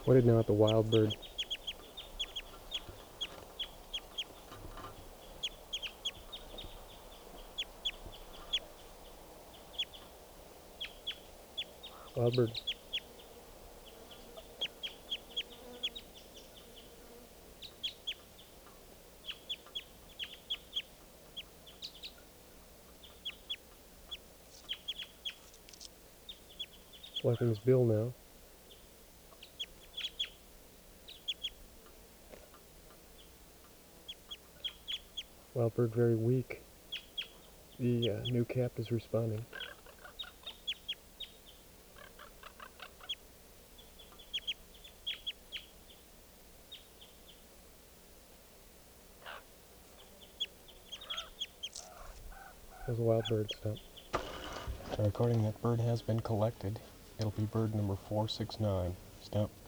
Pointed now at the wild bird. Wild bird. Flapping his bill now. Wild bird very weak. The new cap is responding. There's a wild bird stop. Recording that bird has been collected. It'll be bird number 469. Stop.